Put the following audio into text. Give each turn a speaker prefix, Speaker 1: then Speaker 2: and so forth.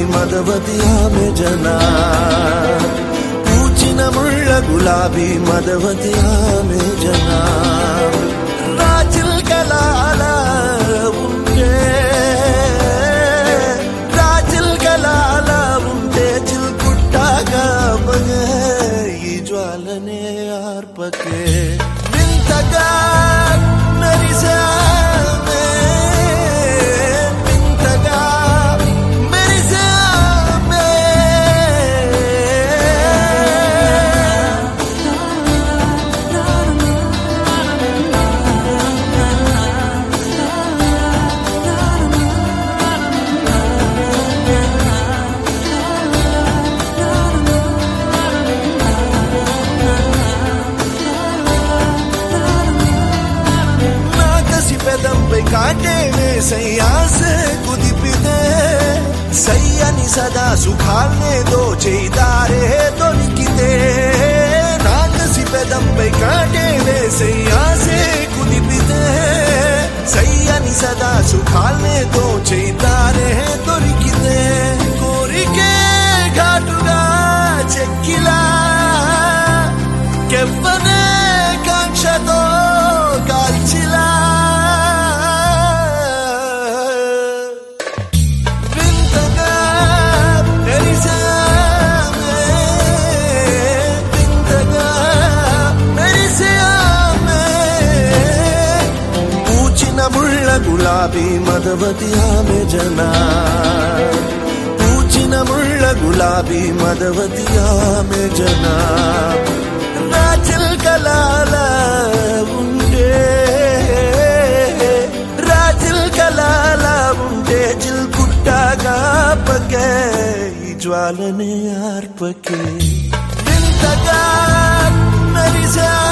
Speaker 1: మదవతి ఆమె జనా పూచిన ముళ్ళ గులాబీ మదవతి ఆమె జనా రాజిల్కలాల ఉంటే రాజిల్కలాల ఉంటే చిల్కుట్టాగా మగే ఈ జ్వాలనే ఆర్పకే వింతగా మెరిసామే వింతగా మెరిసామే పెదంపై కాటే వేసయ్యాసే కుదిపితే సయ్యని సదా సుఖాల్నే దోచేదారే దొరికితే నాకసి పెదంపై కాటే వేసయ్యాసే కుదిపితే సయ్యని సదా సుఖాల్నే దోచేదారే దొరికితే కోరికే ఘాటుగా చెక్కిలా కెవ్వనే కాంక్షతో కాల్చిలా గులాబీ మదవతి ఆమె జనా పూచిన ముళ్ళ గులాబీ మదవతి ఆమె జనా రాజిల్కలాల ఉంటే రాజిల్కలాల ఉంటే చిల్కుట్టాగా పకే ఈ జ్వాలనే ఆర్పకే వింతగా మెరిసా